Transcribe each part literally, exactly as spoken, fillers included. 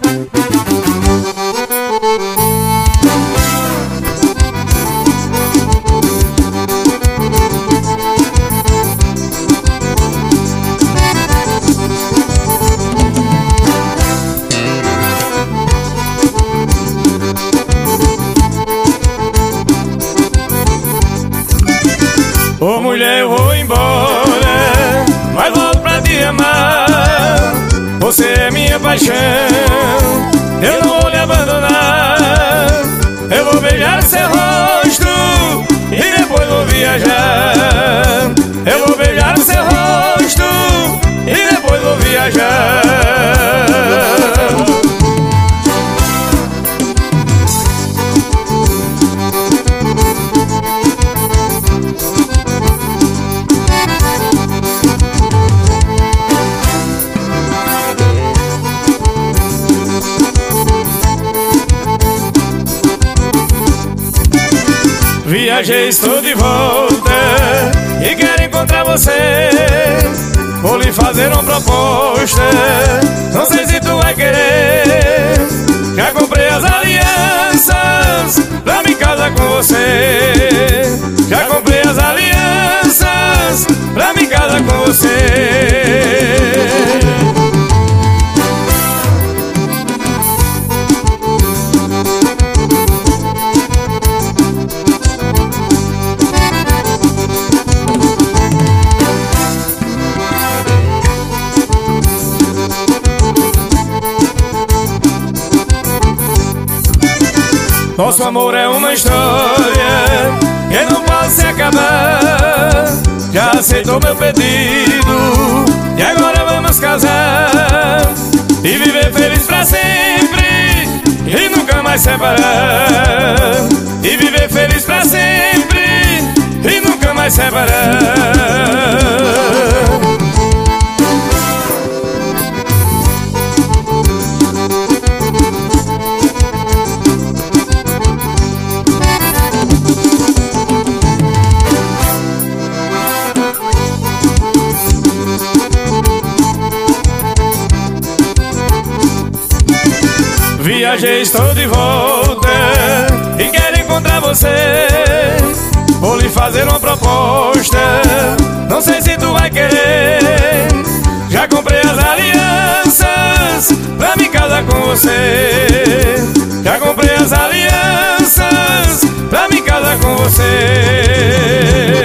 Ô mulher, eu vou embora, mas volto pra te amar. Você é minha paixão, eu não vou lhe abandonar. Eu vou beijar seu rosto e depois vou viajar. Eu vou beijar seu rosto e depois vou viajar. Viajei, estou de volta e quero encontrar você. Vou lhe fazer uma proposta, não sei se tu vai querer. Já comprei as alianças pra me casar com você. Já comprei as alianças pra me casar com você. Nosso amor é uma história que não pode se acabar. Já aceitou meu pedido e agora vamos casar e viver feliz pra sempre e nunca mais separar. E viver feliz pra sempre e nunca mais separar. Viajei, estou de volta e quero encontrar você. Vou lhe fazer uma proposta, não sei se tu vai querer. Já comprei as alianças pra me casar com você. Já comprei as alianças pra me casar com você.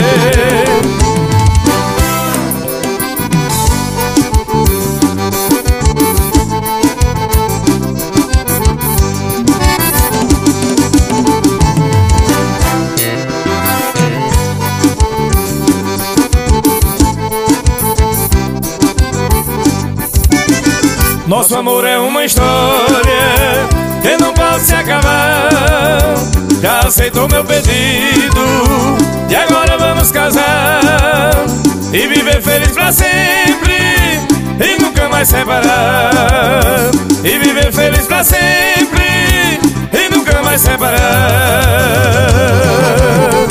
Nosso amor é uma história que não pode se acabar. Já aceitou meu pedido e agora vamos casar e viver feliz pra sempre e nunca mais separar. E viver feliz pra sempre e nunca mais separar.